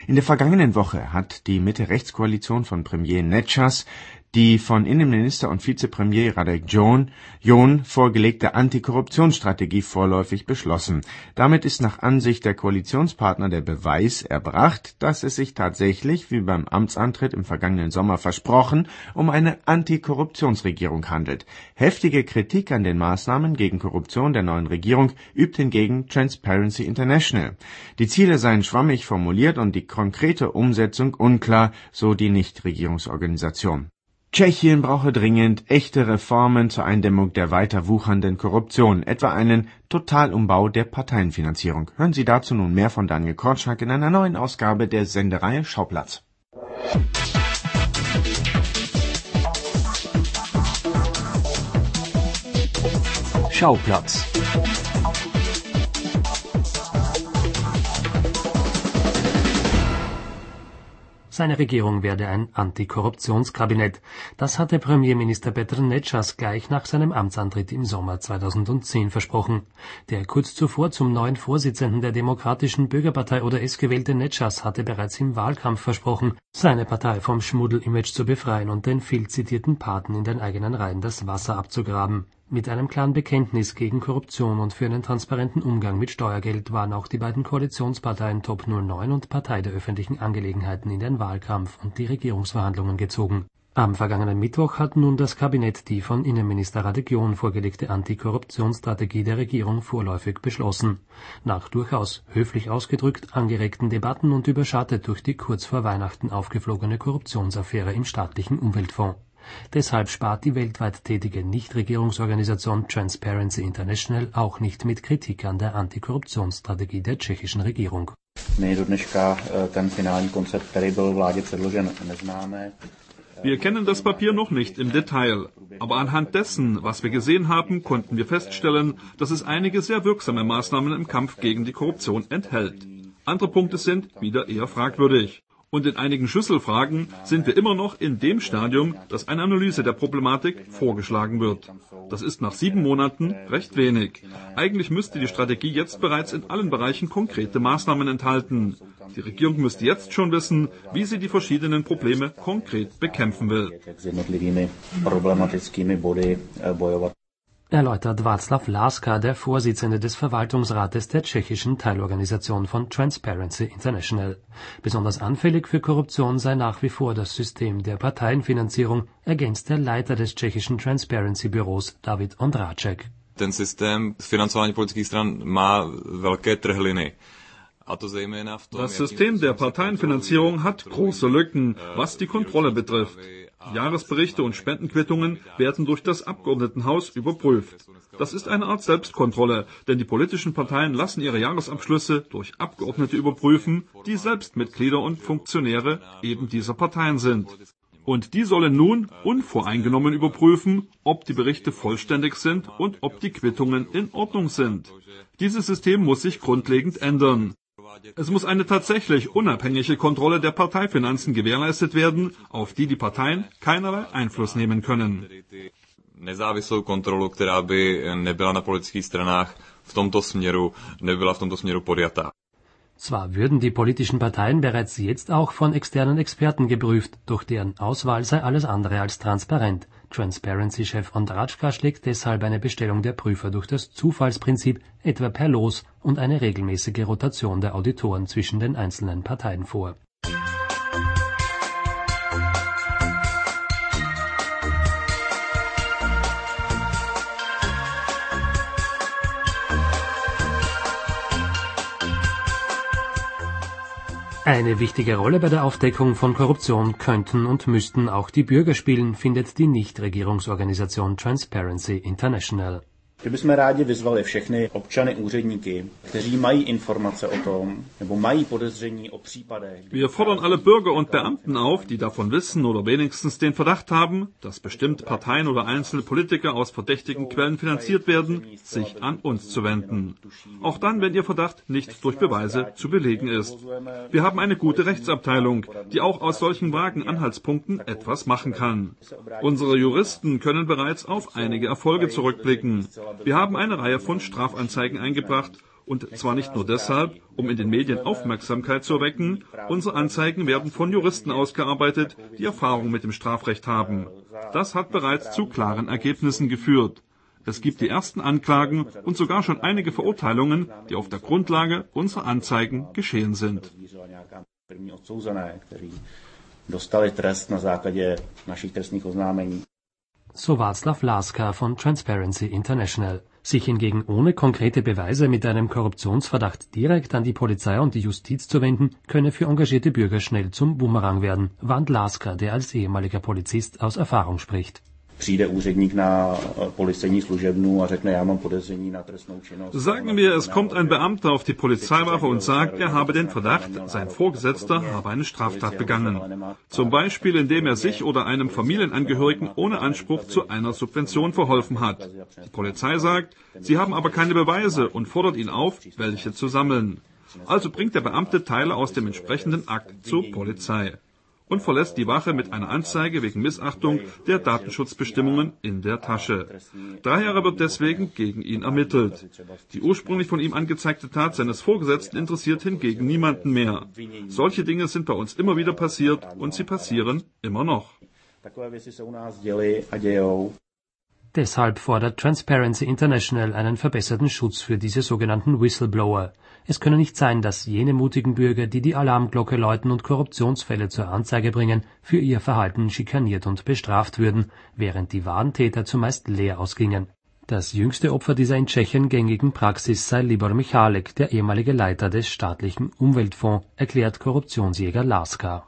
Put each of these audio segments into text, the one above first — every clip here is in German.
In der vergangenen Woche hat die Mitte-Rechts-Koalition von Premier Neças die von Innenminister und Vizepremier Radek John vorgelegte Antikorruptionsstrategie vorläufig beschlossen. Damit ist nach Ansicht der Koalitionspartner der Beweis erbracht, dass es sich tatsächlich, wie beim Amtsantritt im vergangenen Sommer versprochen, um eine Antikorruptionsregierung handelt. Heftige Kritik an den Maßnahmen gegen Korruption der neuen Regierung übt hingegen Transparency International. Die Ziele seien schwammig formuliert und die konkrete Umsetzung unklar, so die Nichtregierungsorganisation. Tschechien brauche dringend echte Reformen zur Eindämmung der weiter wuchernden Korruption, etwa einen Totalumbau der Parteienfinanzierung. Hören Sie dazu nun mehr von Daniel Korczak in einer neuen Ausgabe der Sendereihe Schauplatz. Schauplatz. Seine Regierung werde ein Antikorruptionskabinett. Das hatte Premierminister Petr Nečas gleich nach seinem Amtsantritt im Sommer 2010 versprochen. Der kurz zuvor zum neuen Vorsitzenden der Demokratischen Bürgerpartei ODS gewählte Nečas hatte bereits im Wahlkampf versprochen, seine Partei vom Schmuddel-Image zu befreien und den viel zitierten Paten in den eigenen Reihen das Wasser abzugraben. Mit einem klaren Bekenntnis gegen Korruption und für einen transparenten Umgang mit Steuergeld waren auch die beiden Koalitionsparteien Top 09 und Partei der öffentlichen Angelegenheiten in den Wahlkampf und die Regierungsverhandlungen gezogen. Am vergangenen Mittwoch hat nun das Kabinett die von Innenminister Radek John vorgelegte Antikorruptionsstrategie der Regierung vorläufig beschlossen. Nach durchaus höflich ausgedrückt angeregten Debatten und überschattet durch die kurz vor Weihnachten aufgeflogene Korruptionsaffäre im staatlichen Umweltfonds. Deshalb spart die weltweit tätige Nichtregierungsorganisation Transparency International auch nicht mit Kritik an der Antikorruptionsstrategie der tschechischen Regierung. Wir kennen das Papier noch nicht im Detail, aber anhand dessen, was wir gesehen haben, konnten wir feststellen, dass es einige sehr wirksame Maßnahmen im Kampf gegen die Korruption enthält. Andere Punkte sind wieder eher fragwürdig. Und in einigen Schlüsselfragen sind wir immer noch in dem Stadium, dass eine Analyse der Problematik vorgeschlagen wird. Das ist nach 7 Monaten recht wenig. Eigentlich müsste die Strategie jetzt bereits in allen Bereichen konkrete Maßnahmen enthalten. Die Regierung müsste jetzt schon wissen, wie sie die verschiedenen Probleme konkret bekämpfen will. Erläutert Václav Láska, der Vorsitzende des Verwaltungsrates der tschechischen Teilorganisation von Transparency International. Besonders anfällig für Korruption sei nach wie vor das System der Parteienfinanzierung, ergänzt der Leiter des tschechischen Transparency-Büros David Ondráček. Ten systém financování politických stran má velké trhliny. Das System der Parteienfinanzierung hat große Lücken, was die Kontrolle betrifft. Jahresberichte und Spendenquittungen werden durch das Abgeordnetenhaus überprüft. Das ist eine Art Selbstkontrolle, denn die politischen Parteien lassen ihre Jahresabschlüsse durch Abgeordnete überprüfen, die selbst Mitglieder und Funktionäre eben dieser Parteien sind. Und die sollen nun unvoreingenommen überprüfen, ob die Berichte vollständig sind und ob die Quittungen in Ordnung sind. Dieses System muss sich grundlegend ändern. Es muss eine tatsächlich unabhängige Kontrolle der Parteifinanzen gewährleistet werden, auf die die Parteien keinerlei Einfluss nehmen können. Nezávislou kontrolu, která by nebyla na politických stranách v tomto směru podjatá. Zwar würden die politischen Parteien bereits jetzt auch von externen Experten geprüft, doch deren Auswahl sei alles andere als transparent. Transparency-Chef Ondráčka schlägt deshalb eine Bestellung der Prüfer durch das Zufallsprinzip, etwa per Los, und eine regelmäßige Rotation der Auditoren zwischen den einzelnen Parteien vor. Eine wichtige Rolle bei der Aufdeckung von Korruption könnten und müssten auch die Bürger spielen, findet die Nichtregierungsorganisation Transparency International. že bychom rádi vyzvali všechny občany, úředníky, kteří mají informace o tom, nebo mají podezření o případech. Wir fordern alle Bürger und Beamten auf, die davon wissen oder wenigstens den Verdacht haben, dass bestimmte Parteien oder einzelne Politiker aus verdächtigen Quellen finanziert werden, sich an uns zu wenden. Auch dann, wenn ihr Verdacht nicht durch Beweise zu belegen ist. Wir haben eine gute Rechtsabteilung, die auch aus solchen vagen Anhaltspunkten etwas machen kann. Unsere Juristen können bereits auf einige Erfolge zurückblicken. Wir haben eine Reihe von Strafanzeigen eingebracht Und zwar nicht nur deshalb, um in den Medien Aufmerksamkeit zu erwecken. Unsere Anzeigen werden von Juristen ausgearbeitet, die Erfahrung mit dem Strafrecht haben. Das hat bereits zu klaren Ergebnissen geführt. Es gibt die ersten Anklagen und sogar schon einige Verurteilungen, die auf der Grundlage unserer Anzeigen geschehen sind. So Václav Láska von Transparency International. Sich hingegen ohne konkrete Beweise mit einem Korruptionsverdacht direkt an die Polizei und die Justiz zu wenden, könne für engagierte Bürger schnell zum Bumerang werden, warnt Láska, der als ehemaliger Polizist aus Erfahrung spricht. Sagen wir, es kommt ein Beamter auf die Polizeiwache und sagt, er habe den Verdacht, sein Vorgesetzter habe eine Straftat begangen. Zum Beispiel, indem er sich oder einem Familienangehörigen ohne Anspruch zu einer Subvention verholfen hat. Die Polizei sagt, sie haben aber keine Beweise und fordert ihn auf, welche zu sammeln. Also bringt der Beamte Teile aus dem entsprechenden Akt zur Polizei und verlässt die Wache mit einer Anzeige wegen Missachtung der Datenschutzbestimmungen in der Tasche. 3 Jahre wird deswegen gegen ihn ermittelt. Die ursprünglich von ihm angezeigte Tat seines Vorgesetzten interessiert hingegen niemanden mehr. Solche Dinge sind bei uns immer wieder passiert und sie passieren immer noch. Deshalb fordert Transparency International einen verbesserten Schutz für diese sogenannten Whistleblower. Es könne nicht sein, dass jene mutigen Bürger, die die Alarmglocke läuten und Korruptionsfälle zur Anzeige bringen, für ihr Verhalten schikaniert und bestraft würden, während die wahren Täter zumeist leer ausgingen. Das jüngste Opfer dieser in Tschechien gängigen Praxis sei Libor Michalek, der ehemalige Leiter des staatlichen Umweltfonds, erklärt Korruptionsjäger Láska.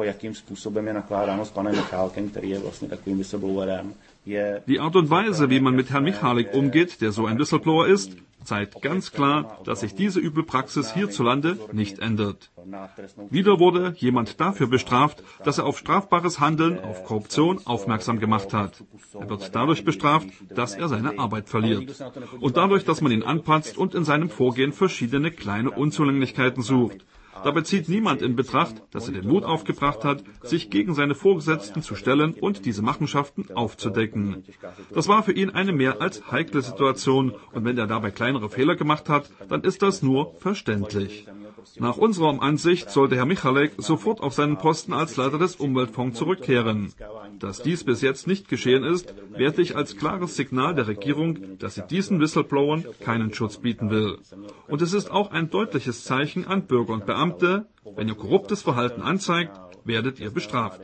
Die Art und Weise, wie man mit Herrn Michalek umgeht, der so ein Whistleblower ist, zeigt ganz klar, dass sich diese Übelpraxis hierzulande nicht ändert. Wieder wurde jemand dafür bestraft, dass er auf strafbares Handeln, auf Korruption aufmerksam gemacht hat. Er wird dadurch bestraft, dass er seine Arbeit verliert. Und dadurch, dass man ihn anpatzt und in seinem Vorgehen verschiedene kleine Unzulänglichkeiten sucht. Dabei zieht niemand in Betracht, dass er den Mut aufgebracht hat, sich gegen seine Vorgesetzten zu stellen und diese Machenschaften aufzudecken. Das war für ihn eine mehr als heikle Situation und wenn er dabei kleinere Fehler gemacht hat, dann ist das nur verständlich. Nach unserer Ansicht sollte Herr Michalek sofort auf seinen Posten als Leiter des Umweltfonds zurückkehren. Dass dies bis jetzt nicht geschehen ist, werte ich als klares Signal der Regierung, dass sie diesen Whistleblowern keinen Schutz bieten will. Und es ist auch ein deutliches Zeichen an Bürger und Beamte, wenn ihr korruptes Verhalten anzeigt, werdet ihr bestraft.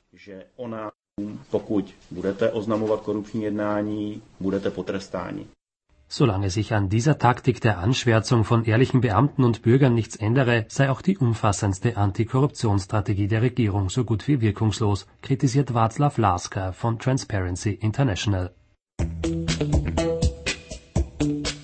Solange sich an dieser Taktik der Anschwärzung von ehrlichen Beamten und Bürgern nichts ändere, sei auch die umfassendste Antikorruptionsstrategie der Regierung so gut wie wirkungslos, kritisiert Václav Láska von Transparency International.